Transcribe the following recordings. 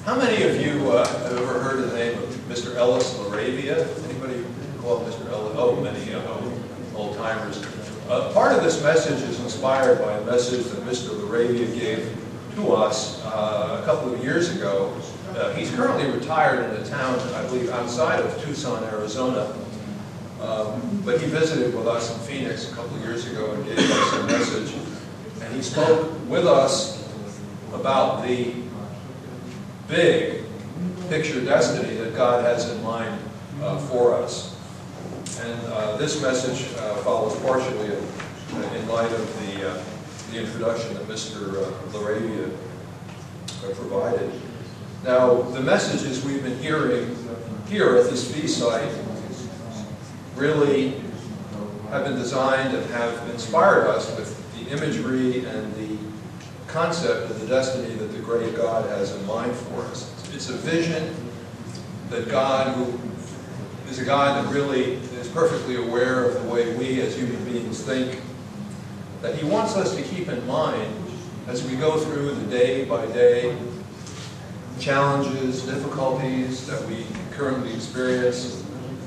How many of you have ever heard of the name of Mr. Ellis LaRavia? Anybody call Mr. Ellis? Oh, many old timers. Part of this message is inspired by a message that Mr. LaRavia gave to us a couple of years ago. He's currently retired in a town, I believe, outside of Tucson, Arizona. But he visited with us in Phoenix a couple of years ago and gave us a message. And he spoke with us about the big picture destiny that God has in mind for us. And this message follows partially in light of the introduction that Mr. LaRavia provided. Now, the messages we've been hearing here at this feast site really have been designed and have inspired us with the imagery and the concept of the destiny that the great God has in mind for us. It's a vision that God, who is a God that really is perfectly aware of the way we as human beings think, that He wants us to keep in mind as we go through the day-by-day challenges, difficulties that we currently experience,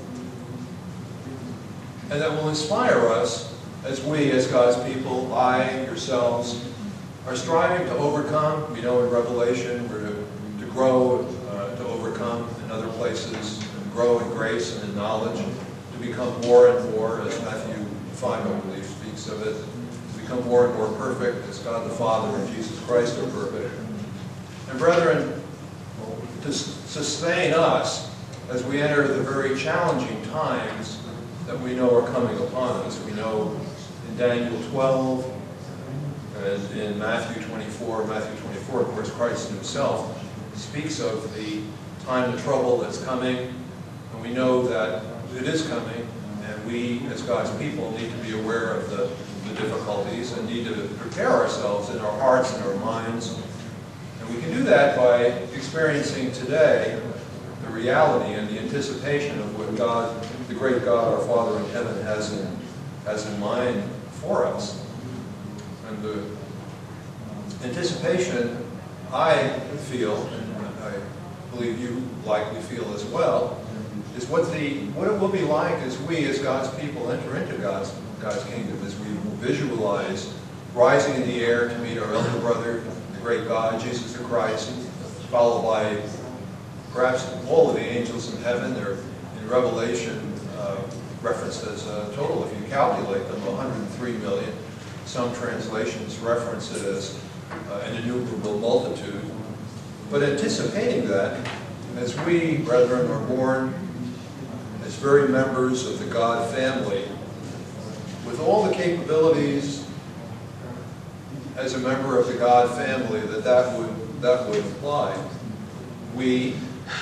and that will inspire us as we, as God's people, I, yourselves, are striving to overcome. We know in Revelation we're to grow, to overcome in other places, and grow in grace and in knowledge, to become more and more, as Matthew 5, I believe, speaks of it, to become more and more perfect as God the Father and Jesus Christ are perfect. And brethren, to sustain us as we enter the very challenging times that we know are coming upon us. We know in Daniel 12 and in Matthew 24, of course, Christ Himself speaks of the time of trouble that's coming, and we know that it is coming, and we, as God's people, need to be aware of the difficulties and need to prepare ourselves in our hearts and our minds. And we can do that by experiencing today the reality and the anticipation of what God, the great God, our Father in heaven, has in mind for us. And the anticipation, I feel, and I believe you likely feel as well, is what it will be like as we, as God's people, enter into God's kingdom, as we visualize rising in the air to meet our elder brother, the great God, Jesus the Christ, followed by perhaps all of the angels in heaven. They're in Revelation referenced as a total, if you calculate them, 103 million. Some translations reference it as an innumerable multitude. But anticipating that, as we, brethren, are born as very members of the God family, with all the capabilities as a member of the God family that would imply, we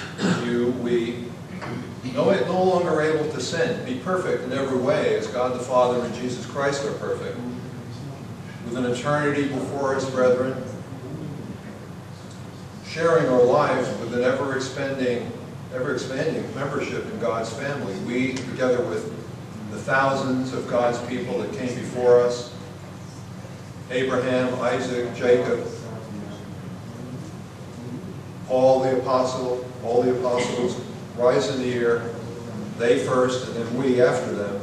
no longer able to sin, be perfect in every way, as God the Father and Jesus Christ are perfect, with an eternity before us, brethren, sharing our lives with an ever-expanding membership in God's family. We, together with the thousands of God's people that came before us, Abraham, Isaac, Jacob, all the apostles rise in the air, they first, and then we after them.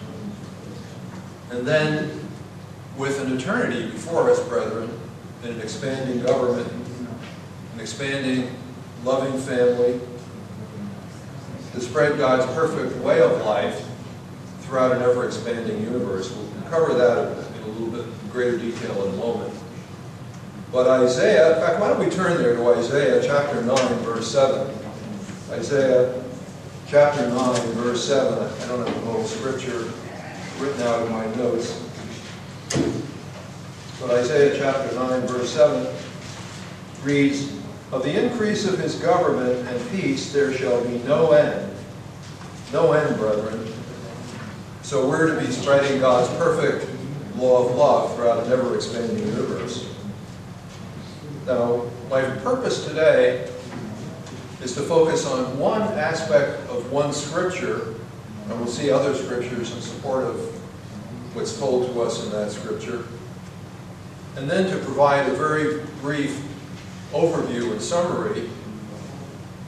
And then, with an eternity before us, brethren, in an expanding government, an expanding, loving family, to spread God's perfect way of life throughout an ever-expanding universe. We'll cover that in a little bit greater detail in a moment. But Isaiah, in fact, why don't we turn there to Isaiah chapter 9, verse 7. Isaiah chapter 9, verse 7. I don't have the whole scripture written out in my notes. But Isaiah chapter 9, verse 7 reads, "Of the increase of His government and peace there shall be no end." No end, brethren. So we're to be spreading God's perfect law of love throughout an ever-expanding universe. Now, my purpose today is to focus on one aspect of one scripture, and we'll see other scriptures in support of what's told to us in that scripture, and then to provide a very brief overview and summary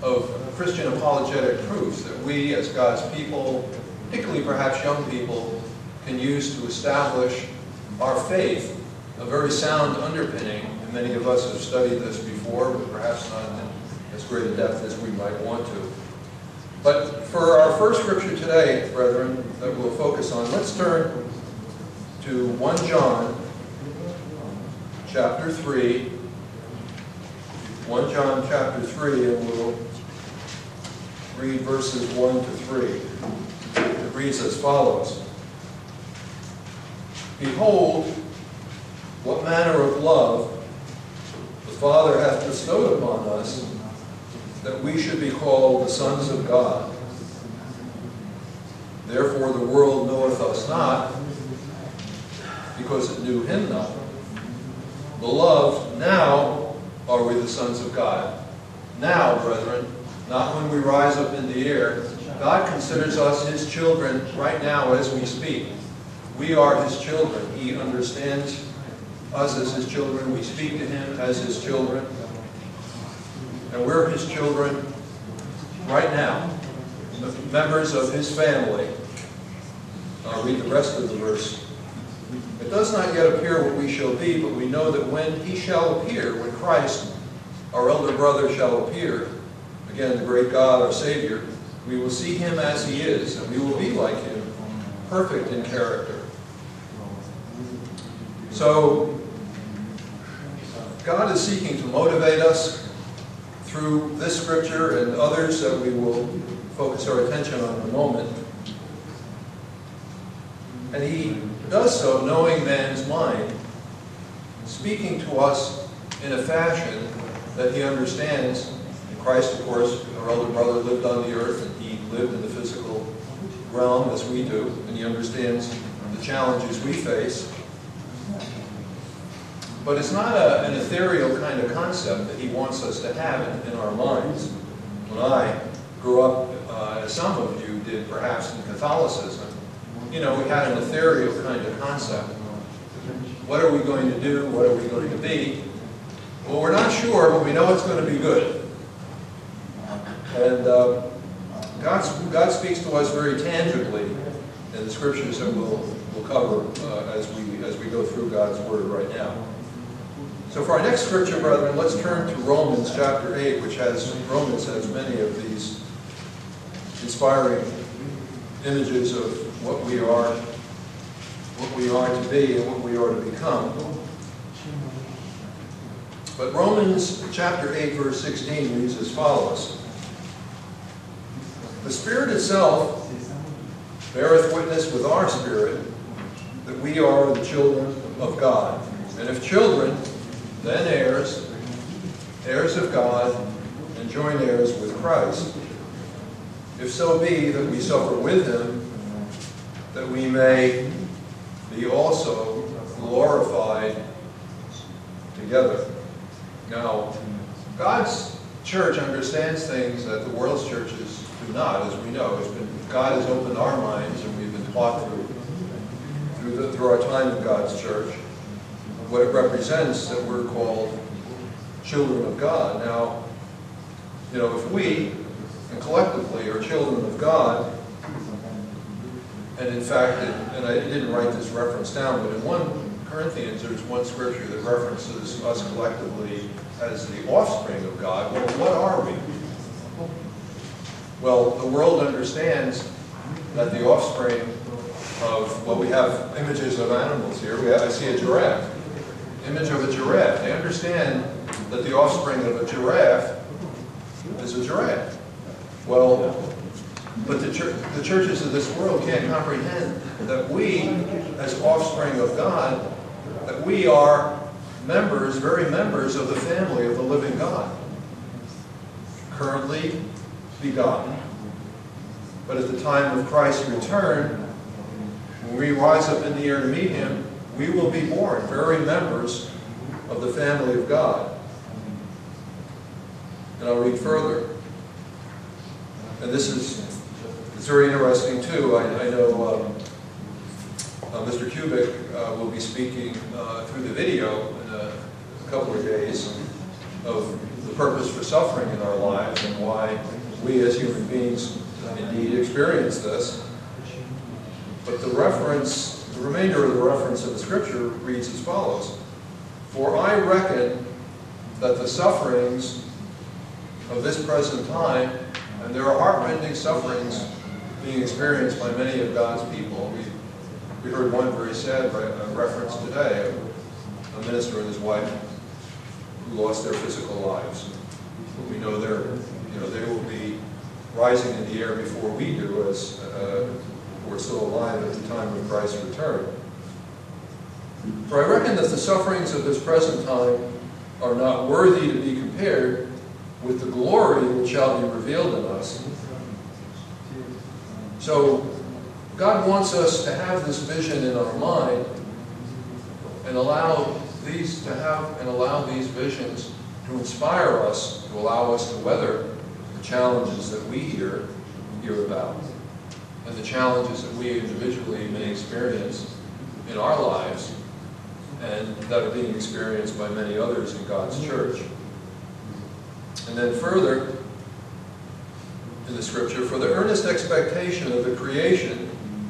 of Christian apologetic proofs that we as God's people, particularly perhaps young people, can use to establish our faith, a very sound underpinning. And many of us have studied this before, but perhaps not in as great a depth as we might want to. But for our first scripture today, brethren, that we'll focus on, let's turn to 1 John chapter 3. 1 John chapter 3, and we'll read verses 1 to 3. It reads as follows. Behold, what manner of love the Father hath bestowed upon us, that we should be called the sons of God. Therefore the world knoweth us not, because it knew him not. Beloved, now are we the sons of God. Now, brethren, not when we rise up in the air. God considers us his children right now as we speak. We are his children. He understands us as his children. We speak to him as his children. And we're his children right now, members of his family. I'll read the rest of the verse. It does not yet appear what we shall be, but we know that when he shall appear, when Christ, our elder brother, shall appear, again, the great God, our Savior, we will see him as he is, and we will be like him, perfect in character. So, God is seeking to motivate us through this scripture and others that we will focus our attention on in a moment. And he does so knowing man's mind, speaking to us in a fashion that he understands. And Christ, of course, our elder brother, lived on the earth, and he lived in the physical realm as we do, and he understands the challenges we face. But it's not an ethereal kind of concept that he wants us to have in our minds. When I grew up, as some of you did perhaps in Catholicism, we had an ethereal kind of concept. What are we going to do? What are we going to be? Well, we're not sure, but we know it's going to be good. And God speaks to us very tangibly in the scriptures that we'll cover as we go through God's Word right now. So for our next scripture, brethren, let's turn to Romans chapter 8, Romans has many of these inspiring images of what we are to be and what we are to become. But Romans chapter 8, verse 16 reads as follows. The Spirit itself beareth witness with our spirit that we are the children of God. And if children, then heirs, heirs of God, and joint heirs with Christ, if so be that we suffer with him, that we may be also glorified together. Now, God's church understands things that the world's churches do not, as we know. God has opened our minds, and we've been taught through our time in God's church what it represents that we're called children of God. Now, if we, and collectively, are children of God, and in fact, and I didn't write this reference down, but in 1 Corinthians, there's one scripture that references us collectively as the offspring of God. Well, what are we? Well, the world understands that the offspring of, we have images of animals here. I see a giraffe. Image of a giraffe. They understand that the offspring of a giraffe is a giraffe. Well, but the churches of this world can't comprehend that we, as offspring of God, that we are members, very members of the family of the living God. Currently begotten. But at the time of Christ's return, when we rise up in the air to meet him, we will be born, very members of the family of God. And I'll read further. And it's very interesting too. I know Mr. Kubik will be speaking through the video in a couple of days of the the purpose for suffering in our lives and why we as human beings indeed experience this. But the remainder of the reference of the scripture reads as follows: "For I reckon that the sufferings of this present time," and there are heartrending sufferings being experienced by many of God's people. We heard one very sad reference today, a minister and his wife who lost their physical lives. We know they will be rising in the air before we do, as we're still alive at the time of Christ's return. "For I reckon that the sufferings of this present time are not worthy to be compared with the glory which shall be revealed in us." So God wants us to have this vision in our mind and allow these visions to inspire us, to allow us to weather the challenges that we hear about, and the challenges that we individually may experience in our lives, and that are being experienced by many others in God's church. And then further in the scripture, "For the earnest expectation of the creation,"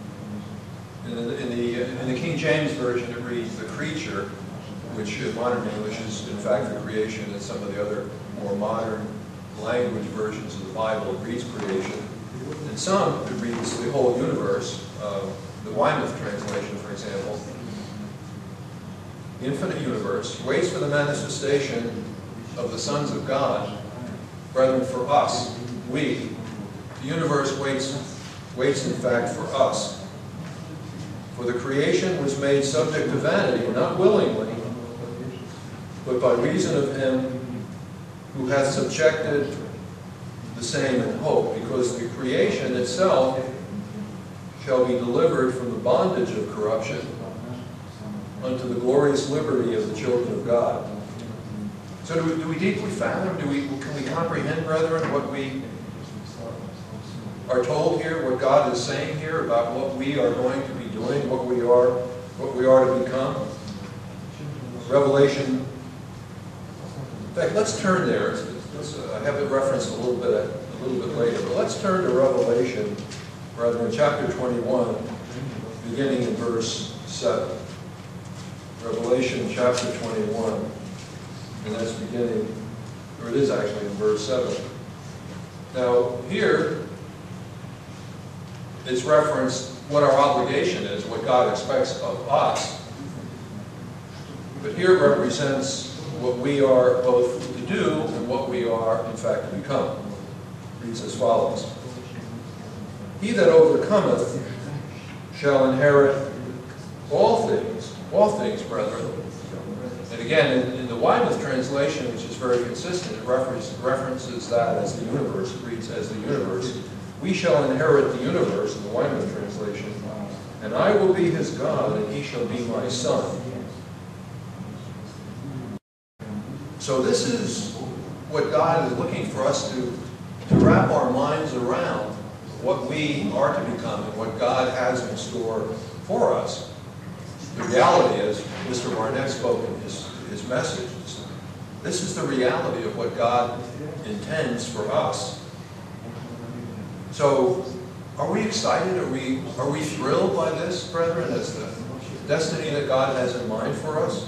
in the King James Version it reads "the creature," which in modern English is in fact the creation, and some of the other more modern language versions of the Bible it reads creation. In some it reads the whole universe, the Weymouth translation, for example. "The infinite universe waits for the manifestation of the sons of God." Brethren, for us, the universe waits in fact for us. "For the creation was made subject to vanity, not willingly, but by reason of him who hath subjected the same in hope, because the creation itself shall be delivered from the bondage of corruption unto the glorious liberty of the children of God." So do we deeply fathom, can we comprehend, brethren, what we are told here, what God is saying here about what we are going to be doing, what we are to become? Revelation. In fact, let's turn there. I have it referenced a little bit later, but let's turn to Revelation, brethren, chapter 21, beginning in verse 7. Revelation chapter 21, and that's beginning, or it is actually in verse 7. Now, here, it's referenced what our obligation is, what God expects of us. But here it represents what we are both to do and what we are, in fact, to become. It reads as follows: "He that overcometh shall inherit all things, brethren." And again, in the Weymouth translation, which is very consistent, it references that as the universe. It reads as the universe. "We shall inherit the universe," in the Weymouth translation, "and I will be his God, and he shall be my son." So this is what God is looking for us to wrap our minds around, what we are to become and what God has in store for us. The reality is, Mr. Barnett spoke in his message, this is the reality of what God intends for us. So, are we excited? Are we thrilled by this, brethren, as the destiny that God has in mind for us?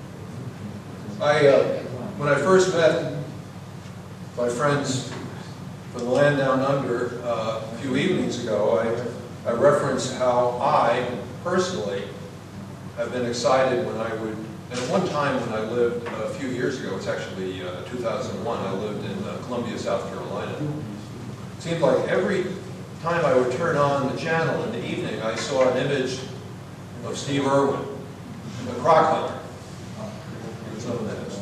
When I first met my friends from the land down under a few evenings ago, I referenced how I personally have been excited when I would, and at one time when I lived a few years ago, it's actually 2001, I lived in Columbia, South Carolina. It seemed like every time I would turn on the channel in the evening, I saw an image of Steve Irwin, the croc hunter. He was known as.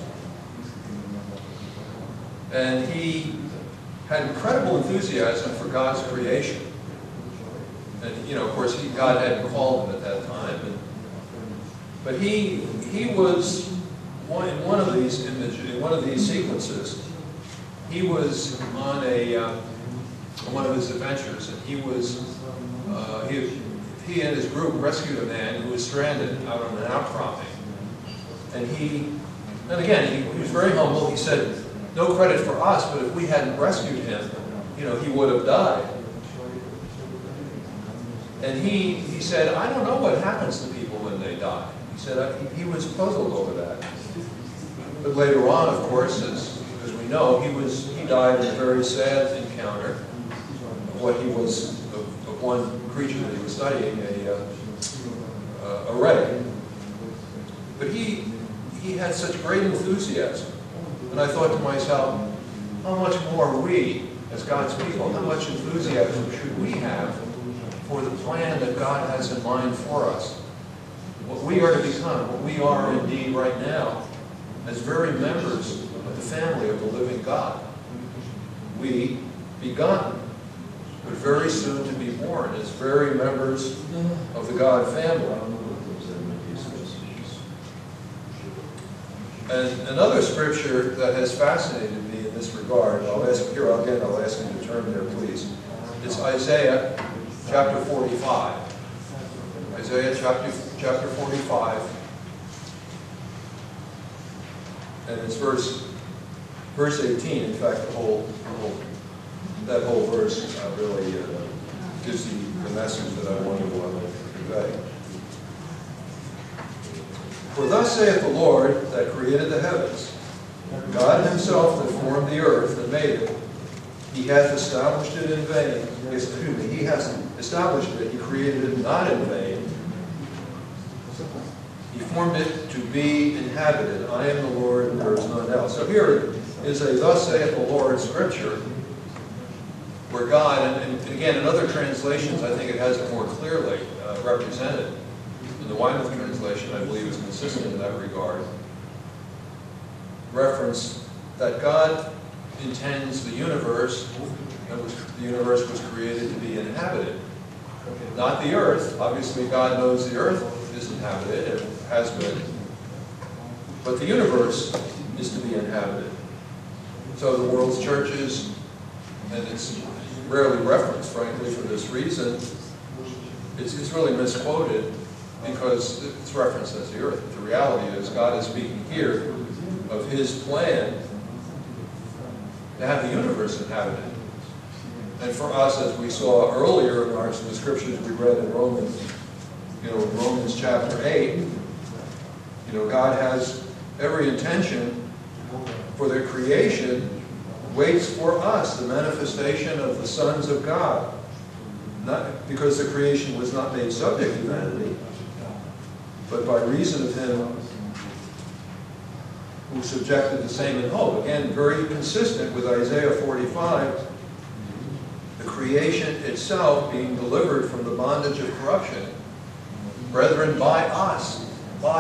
And he had incredible enthusiasm for God's creation. And, of course, God hadn't called him at that time. But he was, in one of these images, in one of these sequences, he was on one of his adventures, and he and his group rescued a man who was stranded out on an outcropping. And again, he was very humble. He said, No credit for us, but if we hadn't rescued him, he would have died. And he said, I don't know what happens to people when they die. He said he was puzzled over that. But later on, of course, as we know, he died in a very sad encounter of what he was, of one creature that he was studying, a ray. But he had such great enthusiasm. And I thought to myself, how much more we, as God's people, how much enthusiasm should we have for the plan that God has in mind for us? What we are to become, what we are indeed right now, as very members of the family of the living God. We, begotten, but very soon to be born, as very members of the God family. And another scripture that has fascinated me in this regard, I'll ask you to turn there, please. It's Isaiah chapter 45. Isaiah chapter 45. And it's verse 18. In fact, that whole verse really gives the message that I want to convey. For thus saith the Lord that created the heavens, God himself that formed the earth and made it, he hath established it in vain. Excuse me, he has established it, he created it not in vain. He formed it to be inhabited. I am the Lord, and there is none else. So here is a thus saith the Lord scripture, where God, and again in other translations I think it has it more clearly represented. In the Weymouth translation, I believe, is consistent in that regard. Reference that God intends the universe, the universe was created to be inhabited. Not the earth. Obviously, God knows the earth is inhabited and has been. But the universe is to be inhabited. So the world's churches, and it's rarely referenced, frankly, for this reason, it's really misquoted, because it's referenced as the earth. But the reality is God is speaking here of his plan to have the universe inhabited. And for us, as we saw earlier in the scriptures we read in Romans, Romans chapter 8, God has every intention for their creation, waits for us, the manifestation of the sons of God. Not because the creation was not made subject to vanity, but by reason of him who subjected the same in hope. Again, very consistent with Isaiah 45, the creation itself being delivered from the bondage of corruption. Brethren, by us.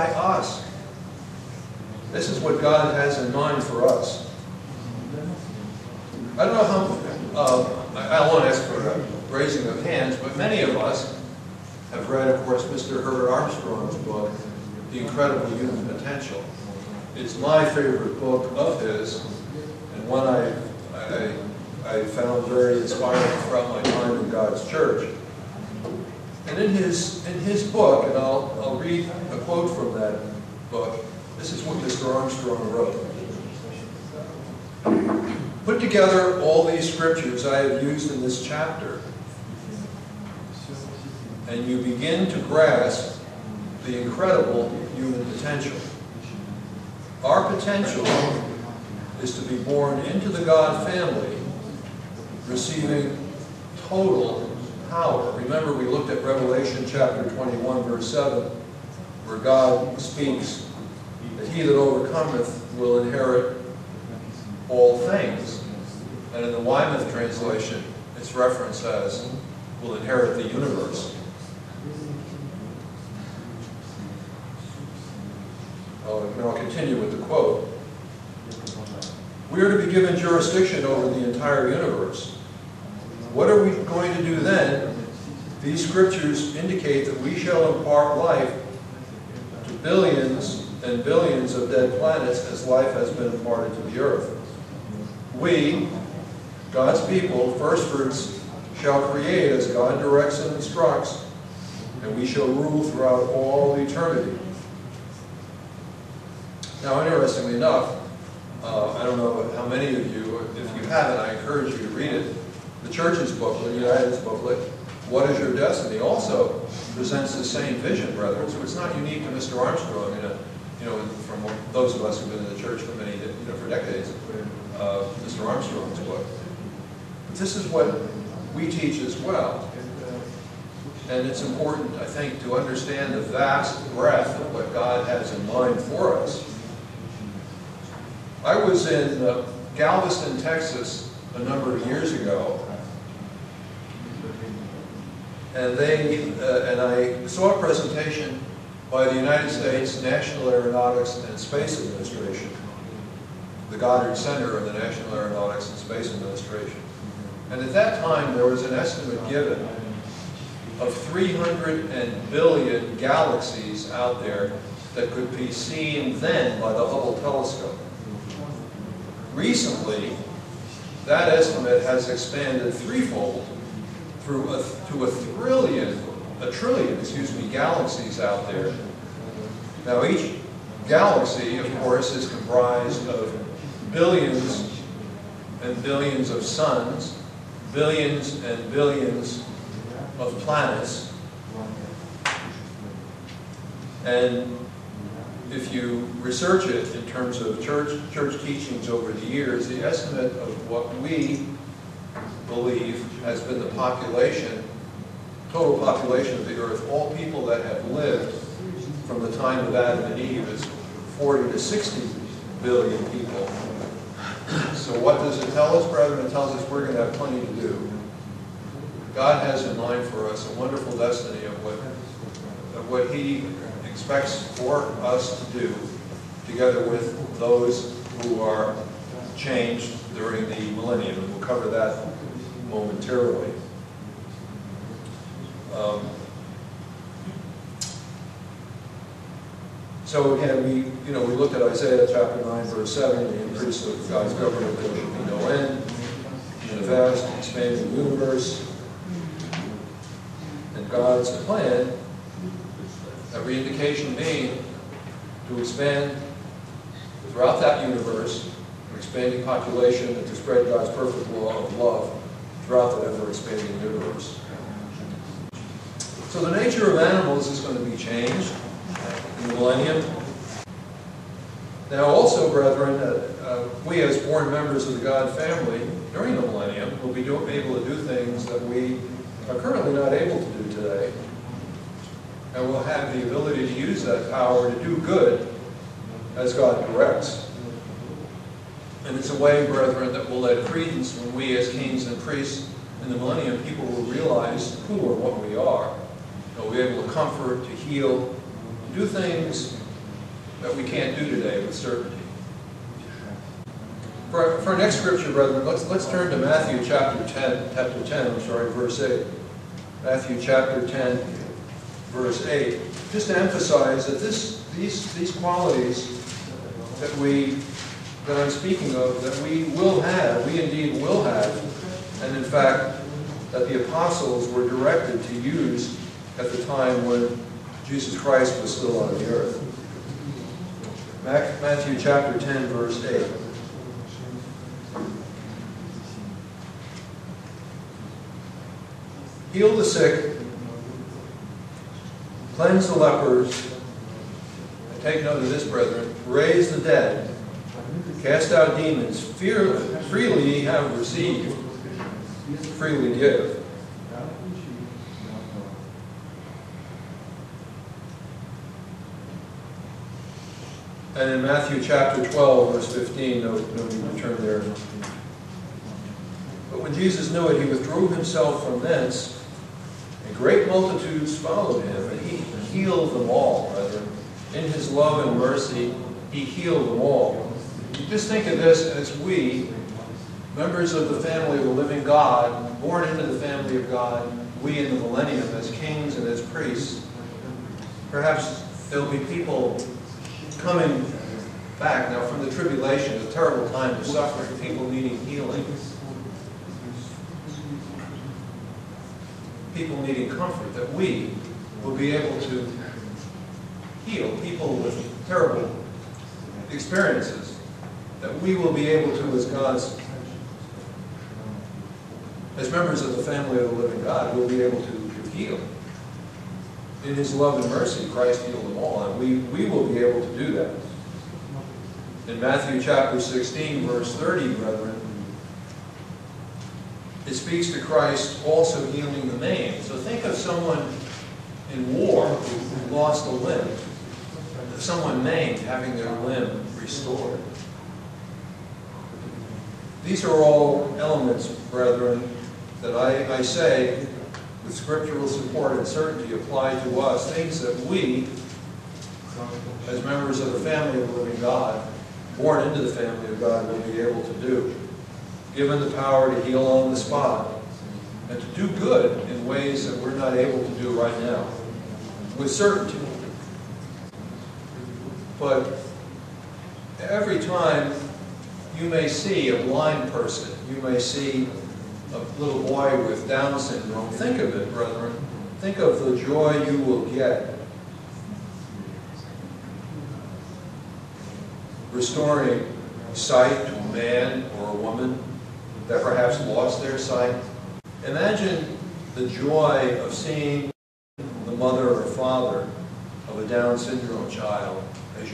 This is what God has in mind for us. I don't know how, I won't ask for raising of hands, but many of us have read, of course, Mr. Herbert Armstrong's book, The Incredible Human Potential. It's my favorite book of his, and one I found very inspiring throughout my time in God's church. And in his book, and I'll read a quote from that book, this is what Mr. Armstrong wrote. Put together all these scriptures I have used in this chapter, and you begin to grasp the incredible human potential. Our potential is to be born into the God family, receiving total power. Remember, we looked at Revelation chapter 21, verse 7, where God speaks that he that overcometh will inherit all things. And in the Weymouth translation, it's referenced as will inherit the universe. I'll continue with the quote. We are to be given jurisdiction over the entire universe. What are we going to do then? These scriptures indicate that we shall impart life to billions and billions of dead planets as life has been imparted to the earth. We, God's people, first fruits, shall create as God directs and instructs, and we shall rule throughout all eternity. Now, interestingly enough, I don't know how many of you, if you haven't, I encourage you to read it. The church's booklet, United's booklet, What is Your Destiny, also presents the same vision, brethren. So it's not unique to Mr. Armstrong, from those of us who've been in the church for for decades, Mr. Armstrong's book. But this is what we teach as well. And it's important, I think, to understand the vast breadth of what God has in mind for us. I was in Galveston, Texas, a number of years ago, and I saw a presentation by the United States National Aeronautics and Space Administration, the Goddard Center of the National Aeronautics and Space Administration. And at that time, there was an estimate given of 300 billion galaxies out there that could be seen then by the Hubble telescope. Recently, that estimate has expanded threefold to a trillion galaxies out there. Now, each galaxy, of course, is comprised of billions and billions of suns, billions and billions of planets. And if you research it in terms of church teachings over the years, the estimate of what we believe has been the total population of the earth, all people that have lived from the time of Adam and Eve, is 40 to 60 billion people. So what does it tell us, brethren? It tells us we're going to have plenty to do. God has in mind for us a wonderful destiny of what He expects for us to do, together with those who are changed during the millennium. And we'll cover that momentarily. So again, we looked at Isaiah chapter 9, verse 7, the increase of God's government, there should be no end, in a vast, expanding universe. And God's plan, every indication being to expand throughout that universe, an expanding population, and to spread God's perfect law of love throughout that ever-expanding universe. So the nature of animals is going to be changed in the millennium. Now also, brethren, we as born members of the God family during the millennium will be able to do things that we are currently not able to do today. And we'll have the ability to use that power to do good as God directs. And it's a way, brethren, that will add credence when we as kings and priests in the millennium, people will realize who or what we are. We'll be able to comfort, to heal, to do things that we can't do today with certainty. For our next scripture, brethren, let's turn to Matthew chapter 10, verse 8. Matthew chapter 10, verse 8. Just to emphasize that these qualities that I'm speaking of, that we indeed will have, and in fact, that the apostles were directed to use at the time when Jesus Christ was still on the earth. Matthew chapter 10, verse 8. Heal the sick, cleanse the lepers, and take note of this, brethren, raise the dead, cast out demons, freely ye have received, freely give. And in Matthew chapter 12, verse 15, no need to turn there. But when Jesus knew it, he withdrew himself from thence, and great multitudes followed him, and he healed them all, brethren. In his love and mercy, he healed them all. Just think of this as we, members of the family of the living God, born into the family of God, we in the millennium as kings and as priests, perhaps there'll be people coming back now from the tribulation, a terrible time of suffering, people needing healing, people needing comfort, that we will be able to heal people with terrible experiences. that we will be able to, as members of the family of the living God, we'll be able to heal. In His love and mercy, Christ healed them all, and we will be able to do that. In Matthew chapter 16, verse 30, brethren, it speaks to Christ also healing the maimed. So think of someone in war who lost a limb, someone maimed having their limb restored. These are all elements, brethren, that I say with scriptural support and certainty apply to us, things that we, as members of the family of the living God, born into the family of God, will be able to do, given the power to heal on the spot and to do good in ways that we're not able to do right now, with certainty. But every time you may see a blind person, you may see a little boy with Down syndrome, think of it, brethren. Think of the joy you will get restoring sight to a man or a woman that perhaps lost their sight. Imagine the joy of seeing the mother or father of a Down syndrome child as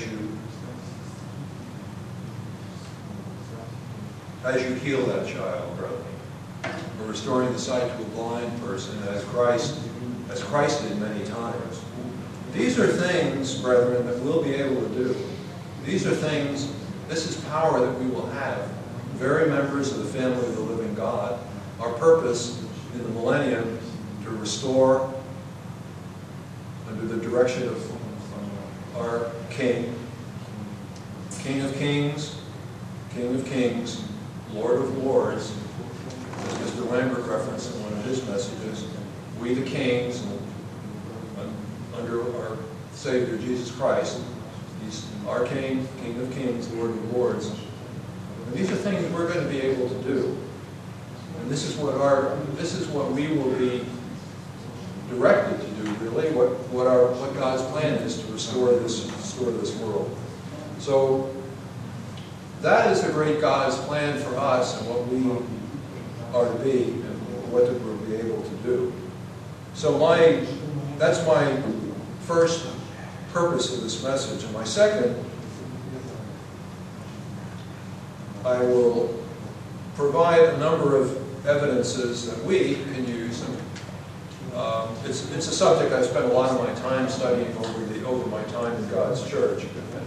you heal that child, brother, or restoring the sight to a blind person as Christ did many times. These are things, brethren, that we'll be able to do. These are things, this is power that we will have. Very members of the family of the living God. Our purpose in the millennium to restore under the direction of our King, King of Kings, Lord of Lords, as Mr. Lambert referenced in one of his messages, we the kings, under our Savior Jesus Christ, He's our King, King of Kings, Lord of Lords. And these are things that we're going to be able to do. And this is what we will be directed to do, really, what God's plan is to restore this world. So that is the great God's plan for us and what we are to be and what we'll be able to do. So that's my first purpose of this message. And my second, I will provide a number of evidences that we can use. It's a subject I spent a lot of my time studying over my time in God's church.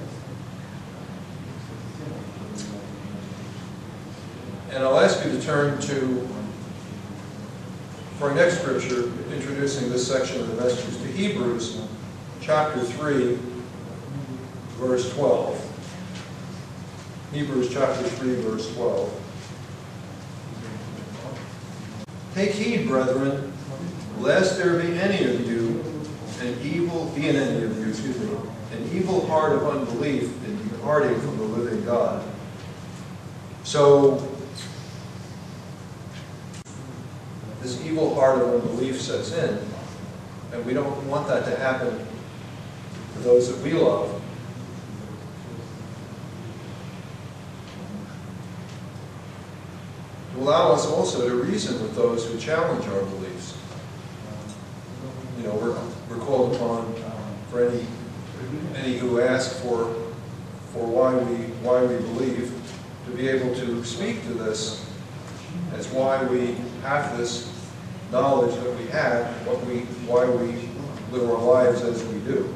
And I'll ask you to turn to, for our next scripture, introducing this section of the message, to Hebrews chapter 3, verse 12. Hebrews chapter 3, verse 12. Take heed, brethren, lest there be in any of you an evil heart of unbelief in departing from the living God. So, this evil heart of unbelief sets in, and we don't want that to happen to those that we love. To allow us also to reason with those who challenge our beliefs. You know, we're called upon for any who ask for why we believe, to be able to speak to this as why we have this knowledge that we have, why we live our lives as we do.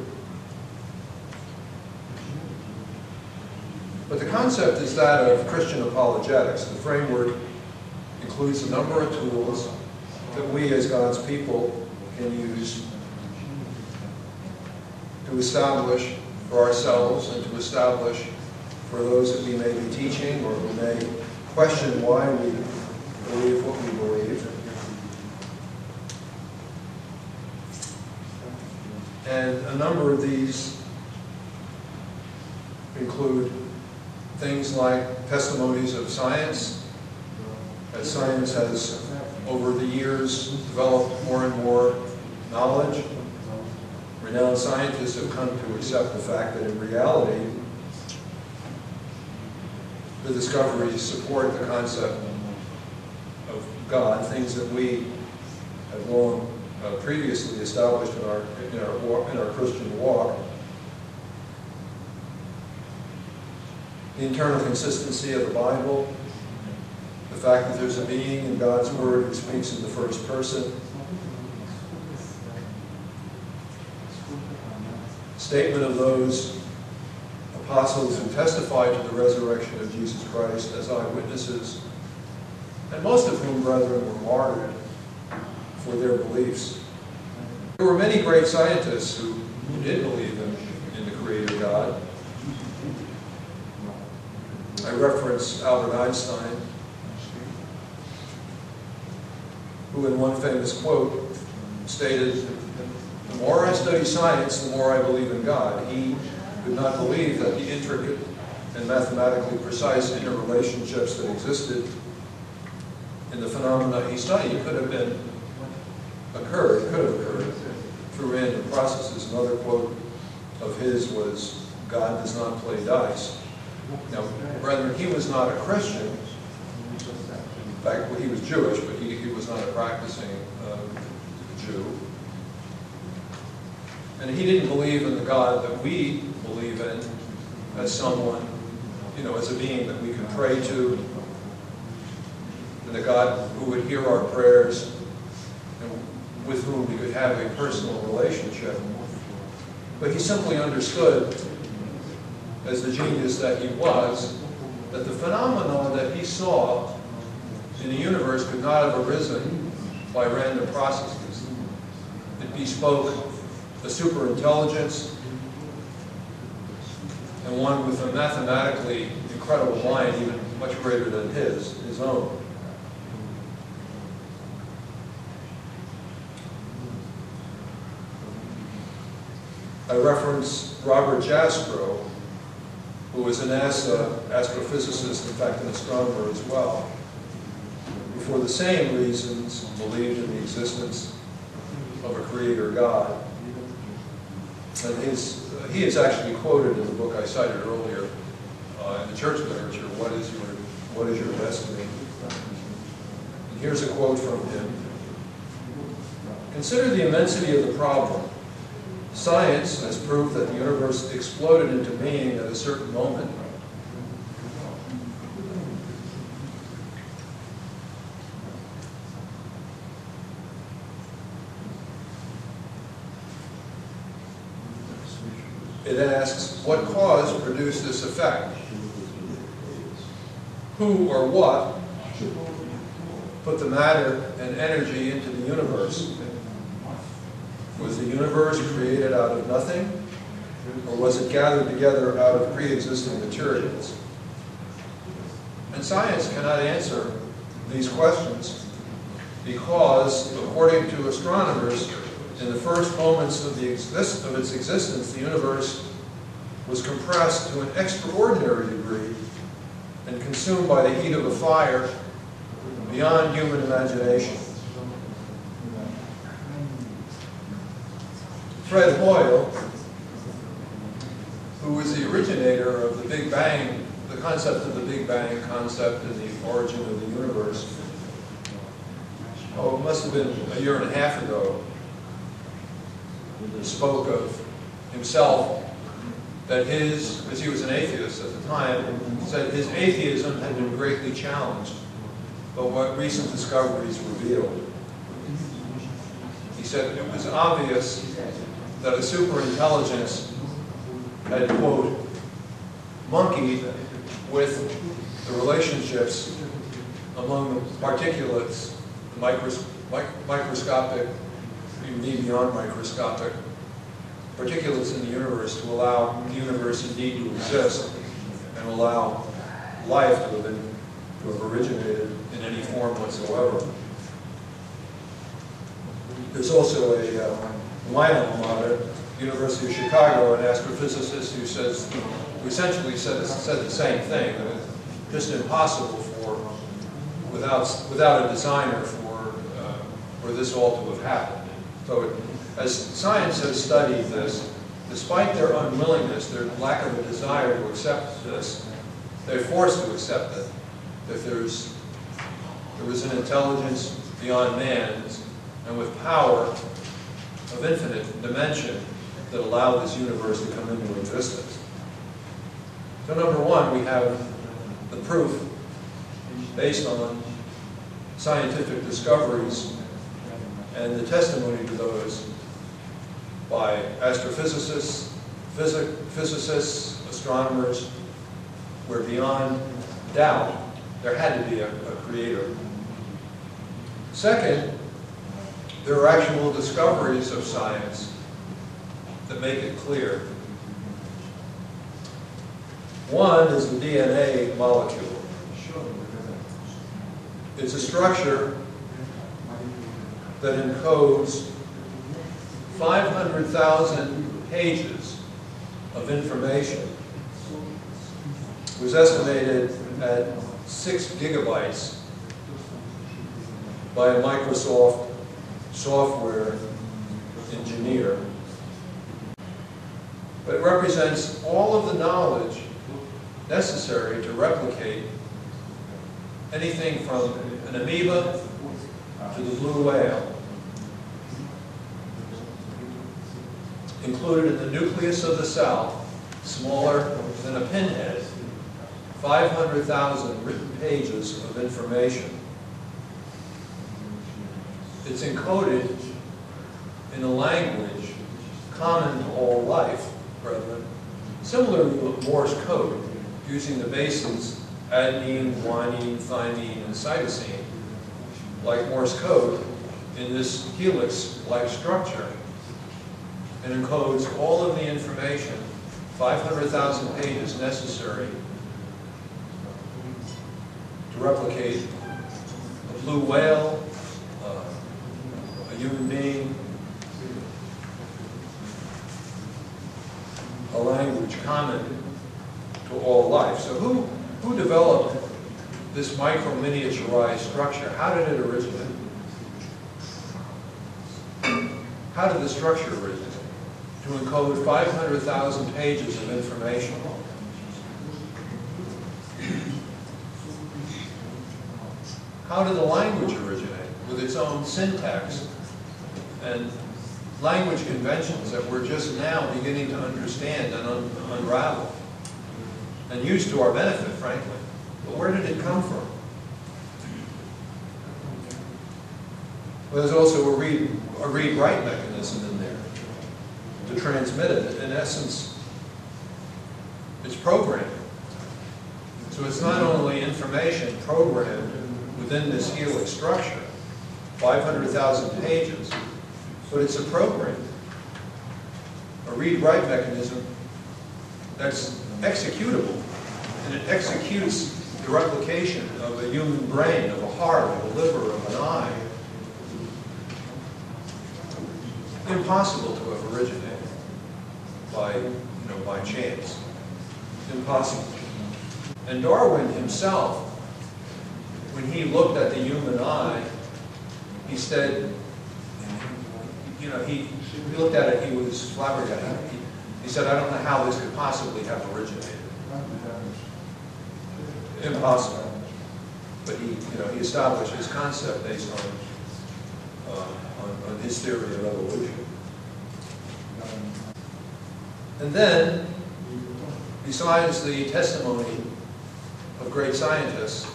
But the concept is that of Christian apologetics. The framework includes a number of tools that we as God's people can use to establish for ourselves and to establish for those that we may be teaching or who may question why we believe what we believe. And a number of these include things like testimonies of science, as science has over the years developed more and more knowledge. Renowned scientists have come to accept the fact that in reality, the discoveries support the concept of God, things that we have long previously established in our Christian walk. The internal consistency of the Bible, the fact that there's a being in God's Word who speaks in the first person, statement of those apostles who testified to the resurrection of Jesus Christ as eyewitnesses, and most of whom, brethren, were martyred for their beliefs. There were many great scientists who did believe in the Creator God. I reference Albert Einstein, who in one famous quote stated, "The more I study science, the more I believe in God." He could not believe that the intricate and mathematically precise interrelationships that existed in the phenomena he studied could have occurred through random processes. Another quote of his was, "God does not play dice." Now, brethren, he was not a Christian. In fact, well, he was Jewish, but he was not a practicing Jew. And he didn't believe in the God that we believe in as someone, as a being that we could pray to, and a God who would hear our prayers and with whom we could have a personal relationship. But he simply understood, as the genius that he was, that the phenomena that he saw in the universe could not have arisen by random processes. It bespoke a superintelligence and one with a mathematically incredible mind, even much greater than his own. I reference Robert Jastrow, who was a NASA astrophysicist, in fact an astronomer as well, who for the same reasons believed in the existence of a Creator God. And he is actually quoted in the book I cited earlier in the church literature, What is Your Destiny? And here's a quote from him. "Consider the immensity of the problem. Science has proved that the universe exploded into being at a certain moment. It asks, what cause produced this effect? Who or what put the matter and energy into the universe? Was the universe created out of nothing, or was it gathered together out of pre-existing materials?" And science cannot answer these questions because, according to astronomers, in the first moments of its existence, the universe was compressed to an extraordinary degree and consumed by the heat of a fire beyond human imagination. Fred Hoyle, who was the originator of the Big Bang, the concept of the Big Bang concept and the origin of the universe, it must have been a year and a half ago, spoke of himself that because he was an atheist at the time, said his atheism had been greatly challenged by what recent discoveries revealed. He said it was obvious that a superintelligence had, quote, monkeyed with the relationships among the particulates, the microscopic, even beyond microscopic, particulates in the universe to allow the universe indeed to exist and allow life to have originated in any form whatsoever. There's also my alma mater, University of Chicago, an astrophysicist who essentially said the same thing, that it's just impossible without a designer for this all to have happened. So as science has studied this, despite their unwillingness, their lack of a desire to accept this, They're forced to accept that there was an intelligence beyond man's and with power of infinite dimension that allowed this universe to come into existence. So number one, we have the proof based on scientific discoveries and the testimony to those by astrophysicists, physicists, astronomers, where beyond doubt there had to be a creator. Second, there are actual discoveries of science that make it clear. One is the DNA molecule. It's a structure that encodes 500,000 pages of information. It was estimated at 6 gigabytes by a Microsoft software engineer. But it represents all of the knowledge necessary to replicate anything from an amoeba to the blue whale. Included in the nucleus of the cell, smaller than a pinhead, 500,000 written pages of information. It's encoded in a language common to all life, brethren, similar to Morse code, using the bases adenine, guanine, thymine, and cytosine, like Morse code, in this helix-like structure. It encodes all of the information, 500,000 pages necessary to replicate a blue whale, a human being, a language common to all life. So who developed this micro-miniaturized structure? How did it originate? How did the structure originate? To encode 500,000 pages of information. How did the language originate? With its own syntax and language conventions that we're just now beginning to understand and unravel. And used to our benefit, frankly. But where did it come from? Well, there's also a read-write mechanism in there to transmit it. In essence, it's programming. So it's not only information programmed within this helix structure, 500,000 pages, but it's a program, a read-write mechanism that's executable, and it executes the replication of a human brain, of a heart, of a liver, of an eye. Impossible to have originated by chance. Impossible. And Darwin himself, when he looked at the human eye, he said, he looked at it, he was flabbergasted. He said, I don't know how this could possibly have originated. Impossible. But he established his concept based on his theory of evolution. And then, besides the testimony of great scientists,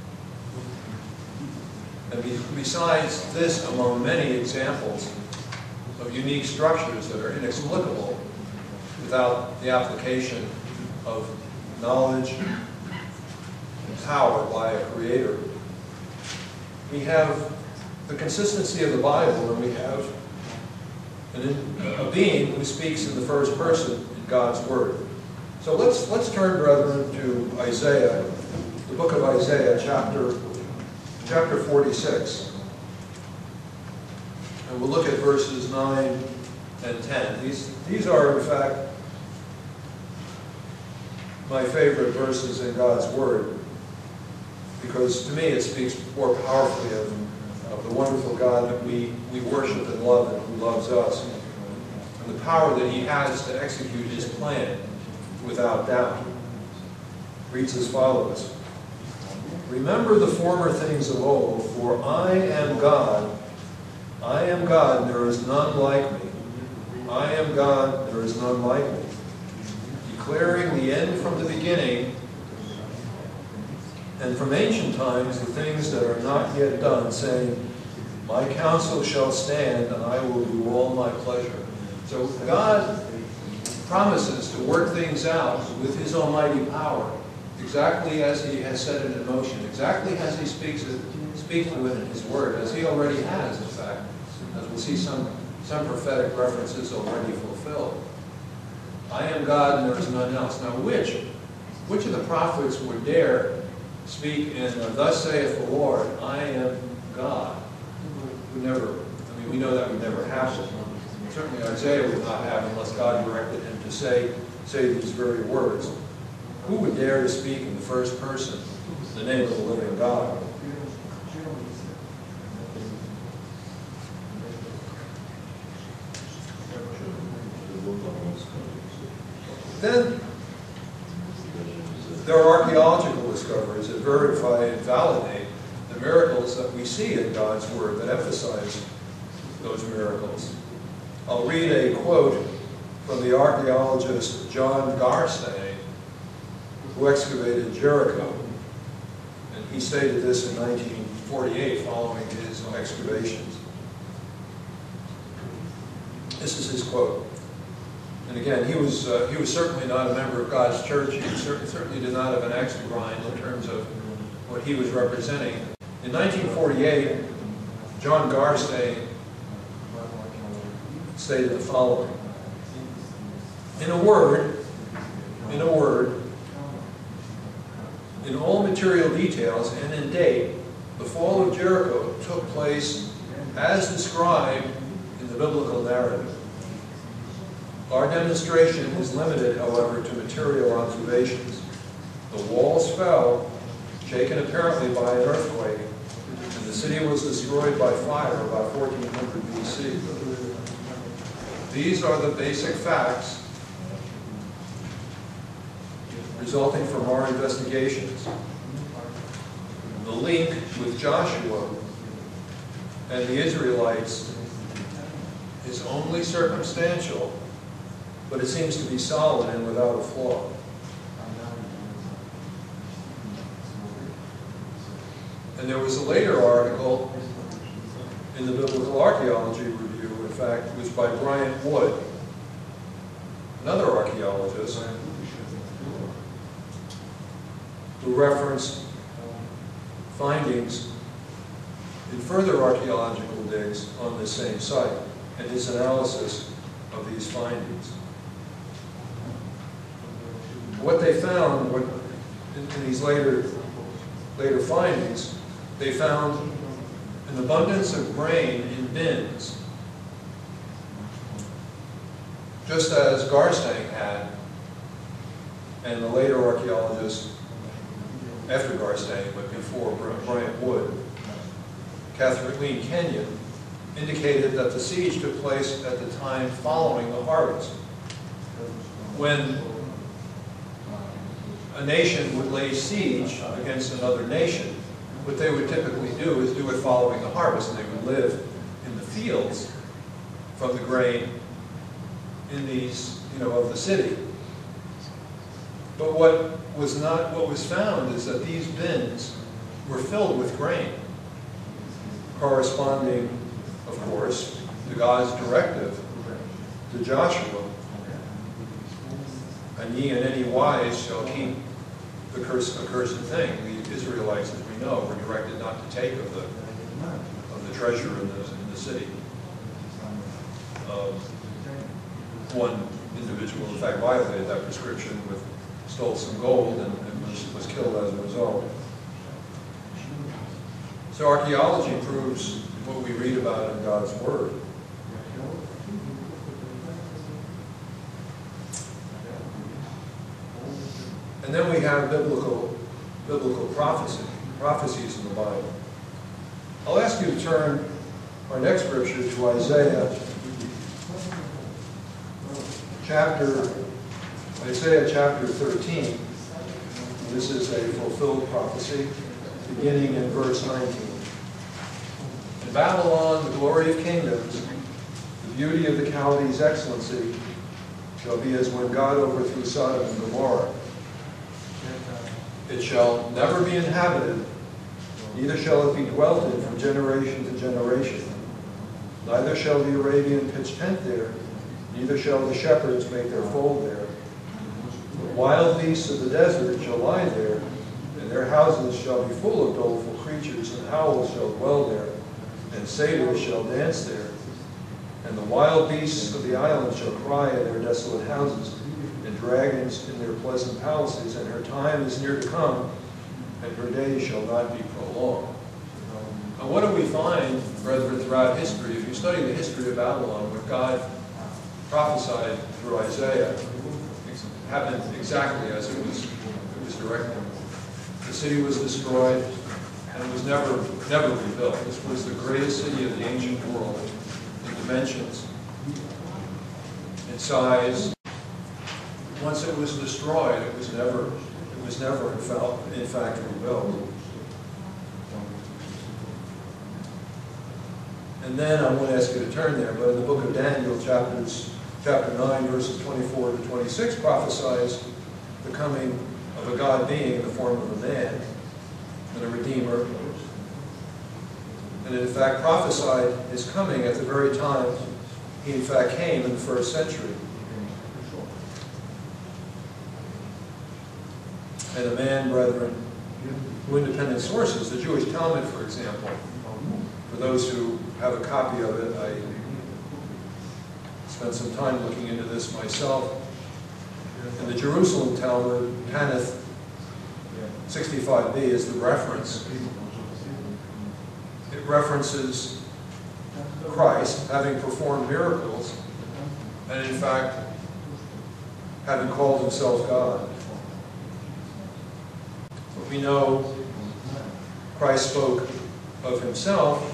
and besides this among many examples of unique structures that are inexplicable without the application of knowledge and power by a creator, we have the consistency of the Bible, and we have a being who speaks in the first person in God's Word. So let's turn, brethren, to Isaiah, the book of Isaiah, chapter 46. And we'll look at verses 9 and 10. These are, in fact, my favorite verses in God's Word, because to me it speaks more powerfully of the wonderful God that we worship and love, and who loves us, and the power that He has to execute His plan without doubt. reads as follows. Remember the former things of old, for I am God, and there is none like me. I am God, there is none like me. Declaring the end from the beginning, and from ancient times the things that are not yet done, saying, my counsel shall stand, and I will do all my pleasure. So God promises to work things out with his almighty power, exactly as he has set it in motion, exactly as he speaks to it in his word, as he already has, in fact, as we'll see some prophetic references already fulfilled. I am God and there is none else. Now which of the prophets would dare speak in thus saith the Lord, I am God? We know that would never happen. Certainly Isaiah would not have unless God directed him to say these very words. Who would dare to speak in the first person the name of the living God? Then there are archaeological discoveries that verify and validate the miracles that we see in God's Word, that emphasize those miracles. I'll read a quote from the archaeologist John Garstang, who excavated Jericho. And he stated this in 1948 following his excavations. This is his quote. And again, he was certainly not a member of God's church. He certainly did not have an axe to grind in terms of what he was representing. In 1948, John Garstang stated the following. In a word, in all material details and in date, the fall of Jericho took place as described in the biblical narrative. Our demonstration is limited, however, to material observations. The walls fell, shaken apparently by an earthquake, and the city was destroyed by fire about 1400 BC. These are the basic facts resulting from our investigations. The link with Joshua and the Israelites is only circumstantial, but it seems to be solid and without a flaw. And there was a later article in the Biblical Archaeology Review, in fact, it was by Bryant Wood, another archaeologist, who referenced findings in further archaeological digs on this same site, and his analysis of these findings. What they found in these later findings, they found an abundance of grain in bins, just as Garstang had, and the later archaeologists after Garstang, but before Bryant Wood, Kathleen Kenyon, indicated that the siege took place at the time following the harvest, when a nation would lay siege against another nation. What they would typically do is do it following the harvest, and they would live in the fields from the grain in these, of the city. But what was found is that these bins were filled with grain, corresponding, of course, to God's directive to Joshua. And ye in any wise shall keep the accursed thing. The Israelites, as we know, were directed not to take of the treasure in the city. One individual, in fact, violated that prescription, stole some gold, and was killed as a result. So archaeology proves what we read about in God's Word. And then we have biblical prophecies in the Bible. I'll ask you to turn our next scripture to Isaiah chapter 13. This is a fulfilled prophecy, beginning in verse 19. In Babylon, the glory of kingdoms, the beauty of the Chaldees' excellency, shall be as when God overthrew Sodom and Gomorrah. It shall never be inhabited, neither shall it be dwelt in from generation to generation. Neither shall the Arabian pitch tent there, neither shall the shepherds make their fold there. The wild beasts of the desert shall lie there, and their houses shall be full of doleful creatures, and owls shall dwell there, and satyrs shall dance there. And the wild beasts of the island shall cry in their desolate houses, and dragons in their pleasant palaces, and her time is near to come, and her days shall not be prolonged. And what do we find, brethren, throughout history? If you study the history of Babylon, what God prophesied through Isaiah happened exactly as it was directed. The city was destroyed, and it was never rebuilt. This was the greatest city of the ancient world in dimensions, in size. Once it was destroyed, it was never in fact rebuilt. And then I won't ask you to turn there, but in the book of Daniel, chapter 9, verses 24 to 26, prophesies the coming of a God being in the form of a man and a redeemer. And it in fact prophesied his coming at the very time he in fact came in the first century. And a man, brethren, who independent sources, the Jewish Talmud, for example, for those who have a copy of it, I spent some time looking into this myself. In the Jerusalem Talmud, Tanith 65b is the reference. It references Christ having performed miracles and in fact having called himself God. But we know Christ spoke of himself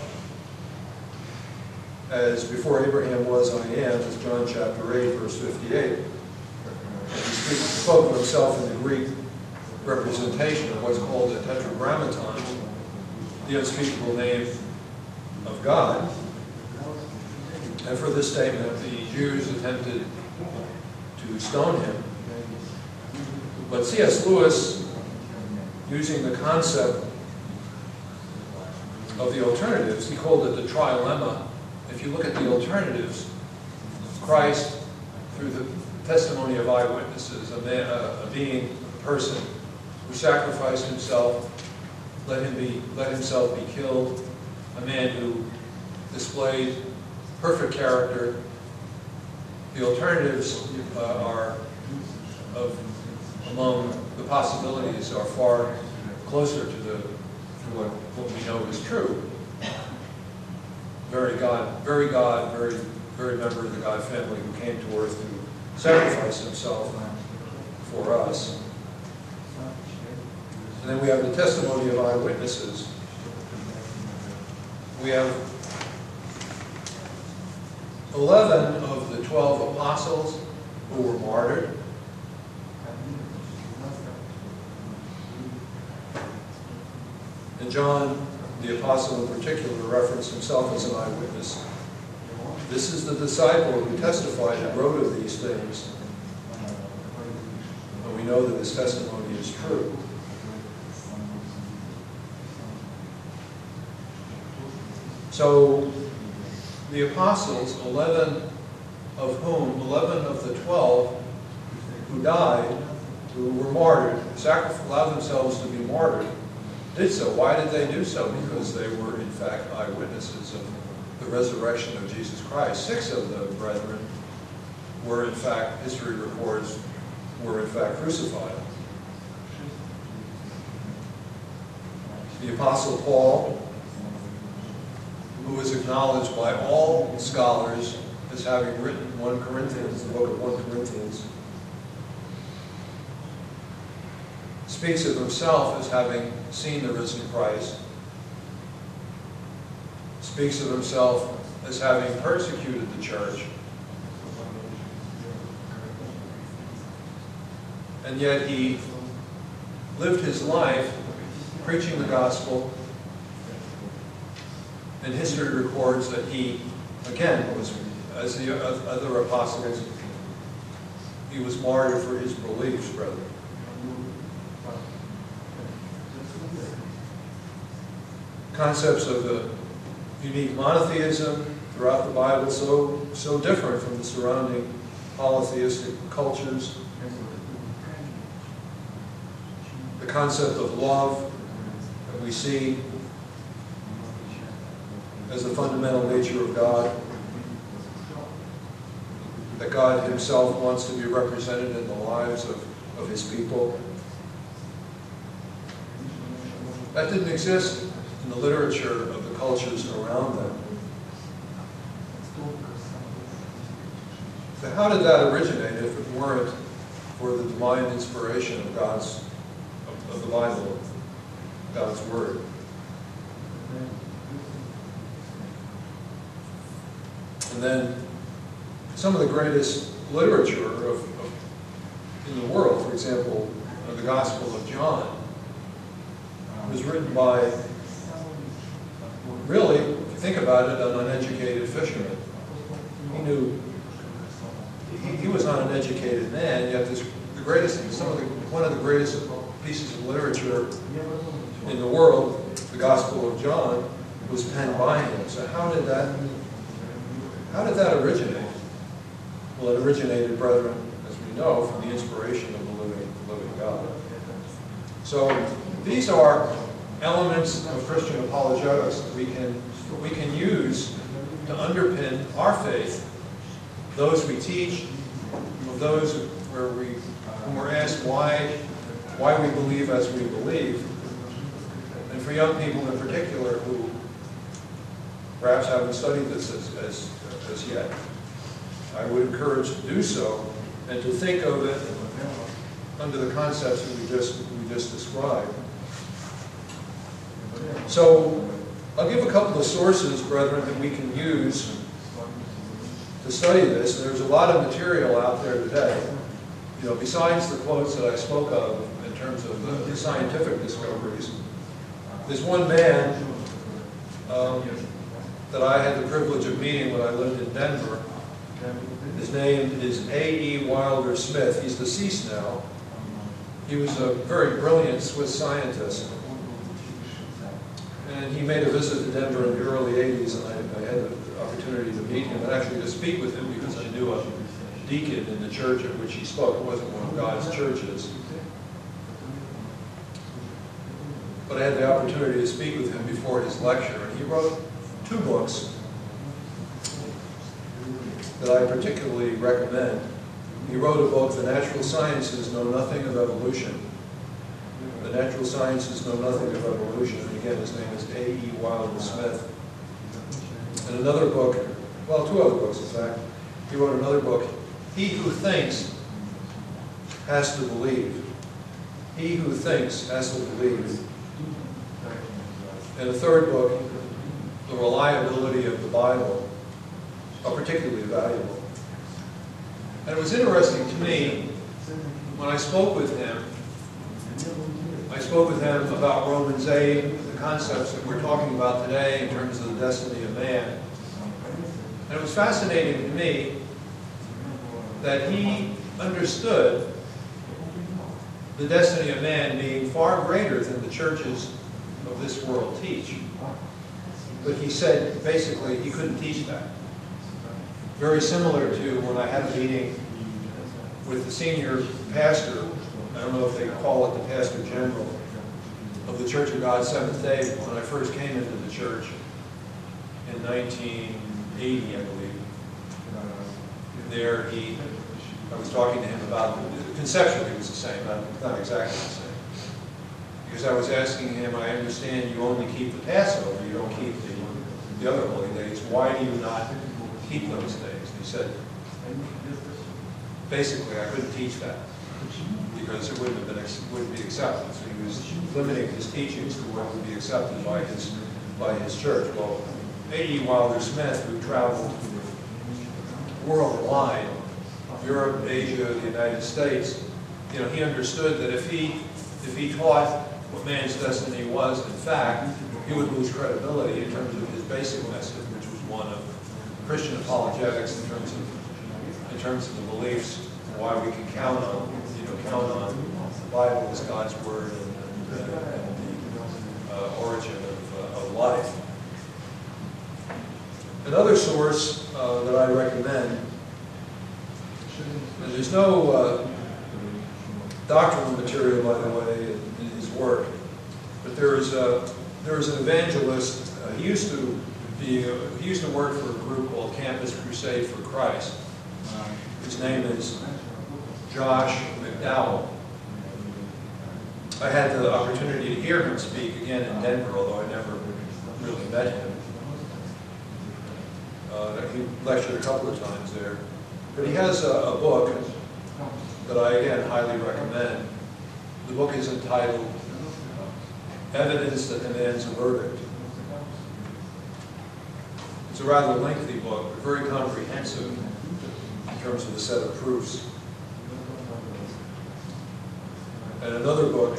as before Abraham was, I am, as John chapter 8, verse 58. He spoke of himself in the Greek representation of what's called the tetragrammaton, the unspeakable name of God. And for this statement, the Jews attempted to stone him. But C.S. Lewis, using the concept of the alternatives, he called it the trilemma. If you look at the alternatives, Christ, through the testimony of eyewitnesses, a being, a person who sacrificed himself, let himself be killed, a man who displayed perfect character. The alternatives are among the possibilities are far closer to what we know is true. Very member of the God family who came to earth to sacrifice himself for us. And then we have the testimony of eyewitnesses. We have 11 of the 12 apostles who were martyred. And John, the apostle in particular, referenced himself as an eyewitness. This is the disciple who testified and wrote of these things. And we know that his testimony is true. So the apostles, 11 of the 12 who died, who were martyred, allowed themselves to be martyred, did so. Why did they do so? Because they were in fact eyewitnesses of the resurrection of Jesus Christ. 6 of the brethren were in fact, history records, were in fact crucified. The Apostle Paul, who is acknowledged by all scholars as having written 1 Corinthians, the book of 1 Corinthians, speaks of himself as having seen the risen Christ, speaks of himself as having persecuted the church, and yet he lived his life preaching the gospel, and history records that he, again, was, as the other apostles, he was martyred for his beliefs, brethren. Concepts of the unique monotheism throughout the Bible, so different from the surrounding polytheistic cultures. The concept of love that we see as the fundamental nature of God, that God himself wants to be represented in the lives of his people. That didn't exist in the literature of the cultures around them. So how did that originate if it weren't for the divine inspiration of the Bible, God's Word? And then some of the greatest literature in the world, for example, the Gospel of John, was written by, really, if you think about it, an uneducated fisherman. He was not an educated man, yet one of the greatest pieces of literature in the world, the Gospel of John, was penned by him. So how did that originate? Well, it originated, brethren, as we know, from the inspiration of the living God. So these are elements of Christian apologetics that we can use to underpin our faith, those we teach, of those when we're asked why we believe as we believe, and for young people in particular who perhaps haven't studied this as yet, I would encourage to do so and to think of it under the concepts that we just described. So I'll give a couple of sources, brethren, that we can use to study this. And there's a lot of material out there today. Besides the quotes that I spoke of in terms of the scientific discoveries, there's one man that I had the privilege of meeting when I lived in Denver. His name is A.E. Wilder Smith. He's deceased now. He was a very brilliant Swiss scientist. And he made a visit to Denver in the early 80s, and I had the opportunity to meet him and actually to speak with him because I knew a deacon in the church at which he spoke. It wasn't one of God's churches. But I had the opportunity to speak with him before his lecture, and he wrote 2 books that I particularly recommend. He wrote a book, The Natural Sciences Know Nothing of Evolution. The Natural Sciences Know Nothing of Evolution. And again, his name is A.E. Wilder Smith. And another book, well, 2 other books, in fact. He wrote another book, He Who Thinks Has to Believe. He Who Thinks Has to Believe. And a third book, The Reliability of the Bible, are particularly valuable. And it was interesting to me when I spoke with him. I spoke with him about Romans 8, the concepts that we're talking about today in terms of the destiny of man. And it was fascinating to me that he understood the destiny of man being far greater than the churches of this world teach. But he said, basically, he couldn't teach that. Very similar to when I had a meeting with the senior pastor, I don't know if they call it the pastor general, of the Church of God Seventh-day, when I first came into the church in 1980, I believe. There I was talking to him about, conceptually it was the same, not exactly the same. Because I was asking him, I understand you only keep the Passover, you don't keep the other holy days. Why do you not keep those days? And he said, basically, I couldn't teach that because it wouldn't be accepted. So he was limiting his teachings to what would be accepted by his church. Well, A.E. Wilder Smith, who traveled worldwide, Europe, Asia, the United States, he understood that if he if he taught what man's destiny was, in fact, he would lose credibility in terms of his basic message, which was one of Christian apologetics in terms of the beliefs, why we can count on the Bible as God's word and the origin of life. Another source that I recommend, and there's no doctrinal material, by the way, in his work, but there is an evangelist. He used to work for a group called Campus Crusade for Christ. His name is Josh McDowell. I had the opportunity to hear him speak again in Denver, although I never really met him. He lectured a couple of times there. But he has a book that I, again, highly recommend. The book is entitled Evidence That Demands a Verdict. It's a rather lengthy book, but very comprehensive in terms of the set of proofs. And another book,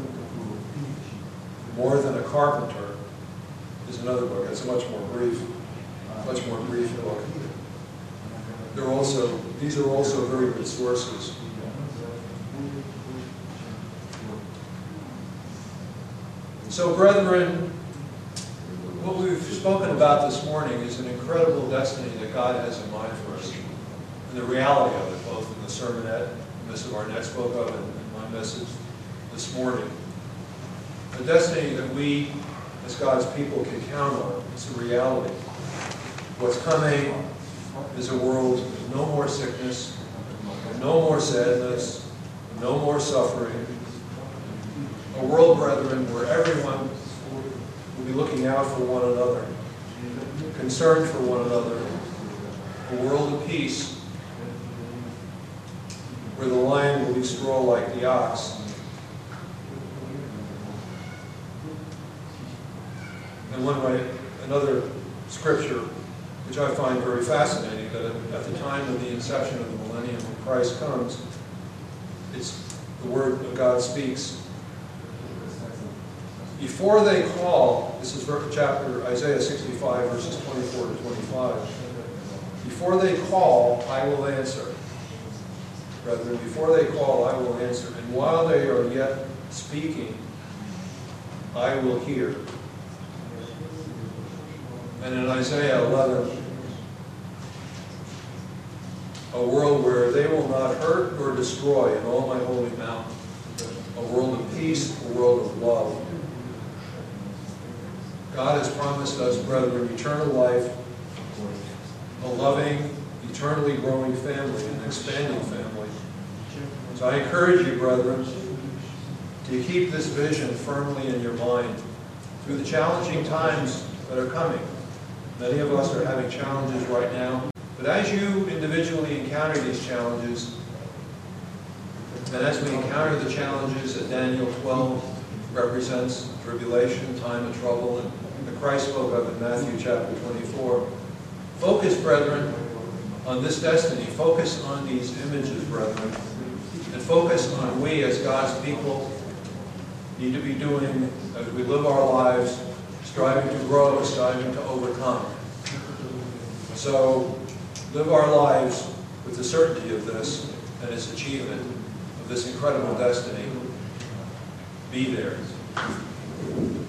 More Than a Carpenter, is another book. It's a much more brief book. These are also very good sources. So, brethren, what we've spoken about this morning is an incredible destiny that God has in mind for us, and the reality of it, both in the sermonette, Miss Arnett spoke of, and my message this morning. A destiny that we, as God's people, can count on. It's a reality. What's coming is a world with no more sickness, no more sadness, no more suffering. A world, brethren, where everyone will be looking out for one another, concerned for one another. A world of peace, where the lion will be straw like the ox. And another scripture, which I find very fascinating, that at the time of the inception of the millennium, when Christ comes, it's the word of God speaks. Before they call, this is Isaiah 65, verses 24 to 25. Before they call, I will answer. Brethren, before they call, I will answer. And while they are yet speaking, I will hear. And in Isaiah 11, a world where they will not hurt or destroy in all my holy mountain. A world of peace, a world of love. God has promised us, brethren, eternal life, a loving, eternally growing family, an expanding family. So I encourage you, brethren, to keep this vision firmly in your mind through the challenging times that are coming. Many of us are having challenges right now. But as you individually encounter these challenges, and as we encounter the challenges that Daniel 12 represents, tribulation, time of trouble, and that Christ spoke of in Matthew chapter 24, focus, brethren, on this destiny. Focus on these images, brethren. And focus on we as God's people need to be doing as we live our lives, striving to grow, striving to overcome. So, live our lives with the certainty of this and its achievement of this incredible destiny. Be there.